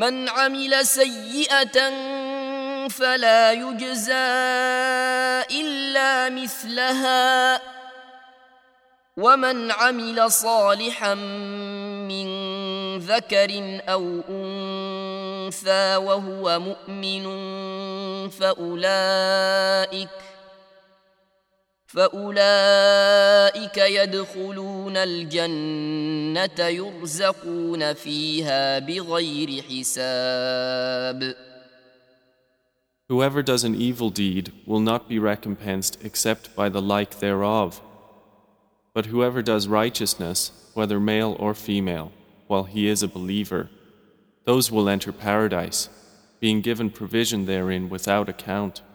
من عمل سيئة فلا يجزى إلا مثلها ومن عمل صالحا من ذكر أو أنثى وهو مؤمن فأولئك يدخلون الجنة يرزقون فيها بغير حساب. Whoever does an evil deed will not be recompensed except by the like thereof. But whoever does righteousness, whether male or female, while he is a believer, those will enter paradise, being given provision therein without account.